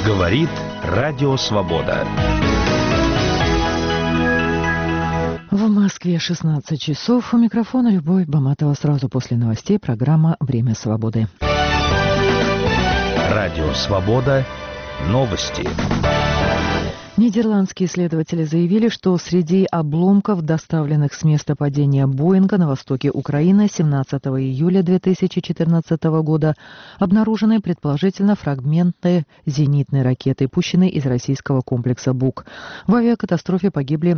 Говорит Радио Свобода. В Москве 16 часов. У микрофона Любовь Баматова. Сразу после новостей программа «Время свободы». Радио Свобода. Новости. Нидерландские исследователи заявили, что среди обломков, доставленных с места падения Боинга на востоке Украины 17 июля 2014 года, обнаружены предположительно фрагменты зенитной ракеты, пущенной из российского комплекса «Бук». В авиакатастрофе погибли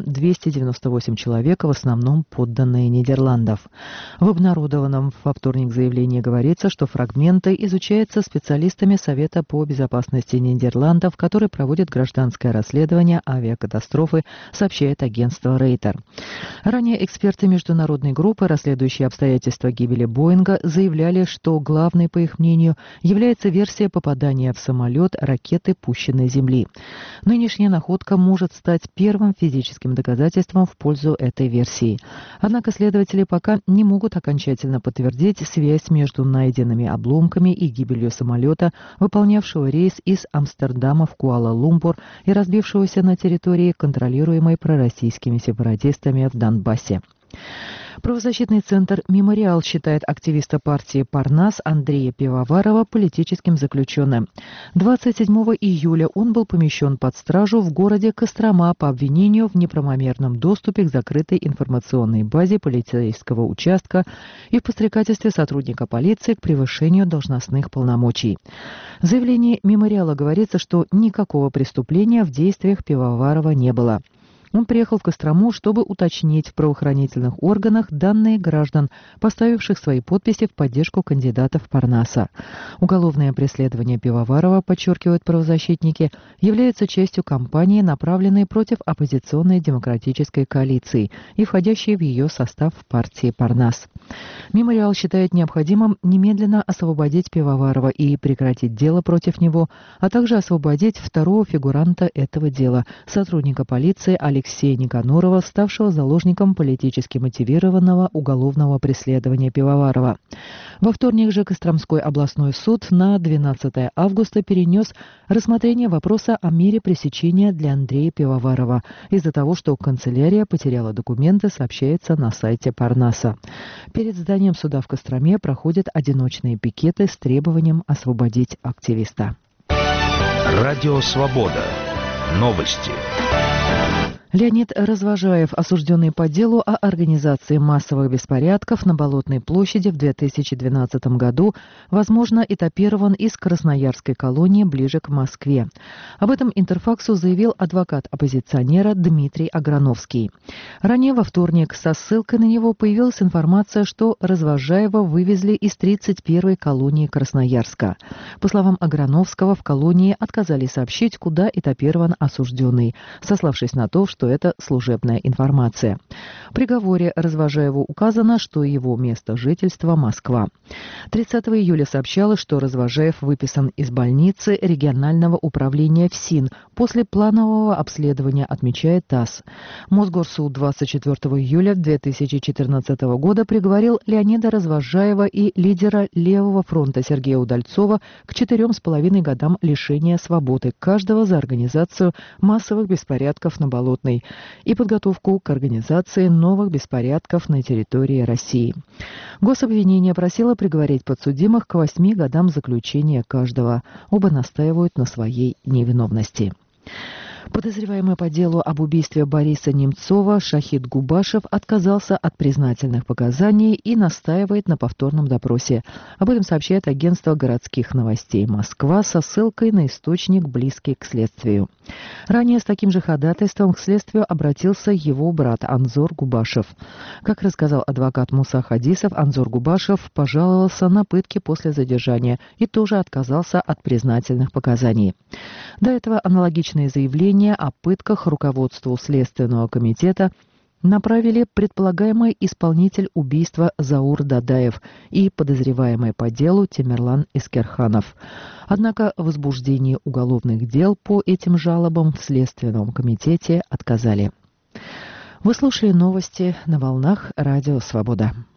298 человек, в основном подданные Нидерландов. В обнародованном во вторник заявлении говорится, что фрагменты изучаются специалистами Совета по безопасности Нидерландов, который проводит гражданское расследование авиакатастрофы, сообщает агентство Рейтер. Ранее эксперты международной группы, расследующие обстоятельства гибели Боинга, заявляли, что главной, по их мнению, является версия попадания в самолет ракеты, пущенной с Земли. Нынешняя находка может стать первым физическим доказательством в пользу этой версии. Однако следователи пока не могут окончательно подтвердить связь между найденными обломками и гибелью самолета, выполнявшего рейс из Амстердама в Куала-Лумпур и разбившегося на территории, контролируемой пророссийскими сепаратистами в Донбассе. Правозащитный центр «Мемориал» считает активиста партии «Парнас» Андрея Пивоварова политическим заключенным. 27 июля он был помещен под стражу в городе Кострома по обвинению в неправомерном доступе к закрытой информационной базе полицейского участка и в подстрекательстве сотрудника полиции к превышению должностных полномочий. В заявлении «Мемориала» говорится, что никакого преступления в действиях Пивоварова не было. Он приехал в Кострому, чтобы уточнить в правоохранительных органах данные граждан, поставивших свои подписи в поддержку кандидатов Парнаса. Уголовное преследование Пивоварова, подчеркивают правозащитники, является частью кампании, направленной против оппозиционной демократической коалиции и входящей в ее состав партии Парнас. Мемориал считает необходимым немедленно освободить Пивоварова и прекратить дело против него, а также освободить второго фигуранта этого дела, сотрудника полиции Алексея Никанорова, ставшего заложником политически мотивированного уголовного преследования Пивоварова. Во вторник же Костромской областной суд на 12 августа перенес рассмотрение вопроса о мере пресечения для Андрея Пивоварова из-за того, что канцелярия потеряла документы, сообщается на сайте Парнаса. Перед зданием суда в Костроме проходят одиночные пикеты с требованием освободить активиста. Радио Свобода. Новости. Леонид Развожаев, осужденный по делу о организации массовых беспорядков на Болотной площади в 2012 году, возможно, этапирован из красноярской колонии ближе к Москве. Об этом Интерфаксу заявил адвокат оппозиционера Дмитрий Аграновский. Ранее во вторник со ссылкой на него появилась информация, что Развожаева вывезли из 31-й колонии Красноярска. По словам Аграновского, в колонии отказались сообщить, куда этапирован осужденный, сославшись на то, что это служебная информация. В приговоре Развожаеву указано, что его место жительства – Москва. 30 июля сообщалось, что Развожаев выписан из больницы регионального управления ФСИН после планового обследования, отмечает ТАСС. Мосгорсуд 24 июля 2014 года приговорил Леонида Развожаева и лидера Левого фронта Сергея Удальцова к 4,5 годам лишения свободы каждого за организацию массовых беспорядков на Болотной и подготовку к организации новых беспорядков на территории России. Гособвинение просило приговорить подсудимых к 8 годам заключения каждого. Оба настаивают на своей невиновности. Подозреваемый по делу об убийстве Бориса Немцова Шахид Губашев отказался от признательных показаний и настаивает на повторном допросе. Об этом сообщает агентство городских новостей «Москва» со ссылкой на источник, близкий к следствию. Ранее с таким же ходатайством к следствию обратился его брат Анзор Губашев. Как рассказал адвокат Муса Хадисов, Анзор Губашев пожаловался на пытки после задержания и тоже отказался от признательных показаний. До этого аналогичные заявления о пытках руководству Следственного комитета направили предполагаемый исполнитель убийства Заур Дадаев и подозреваемый по делу Темирлан Искерханов. Однако в возбуждении уголовных дел по этим жалобам в Следственном комитете отказали. Вы слушали новости на волнах Радио Свобода.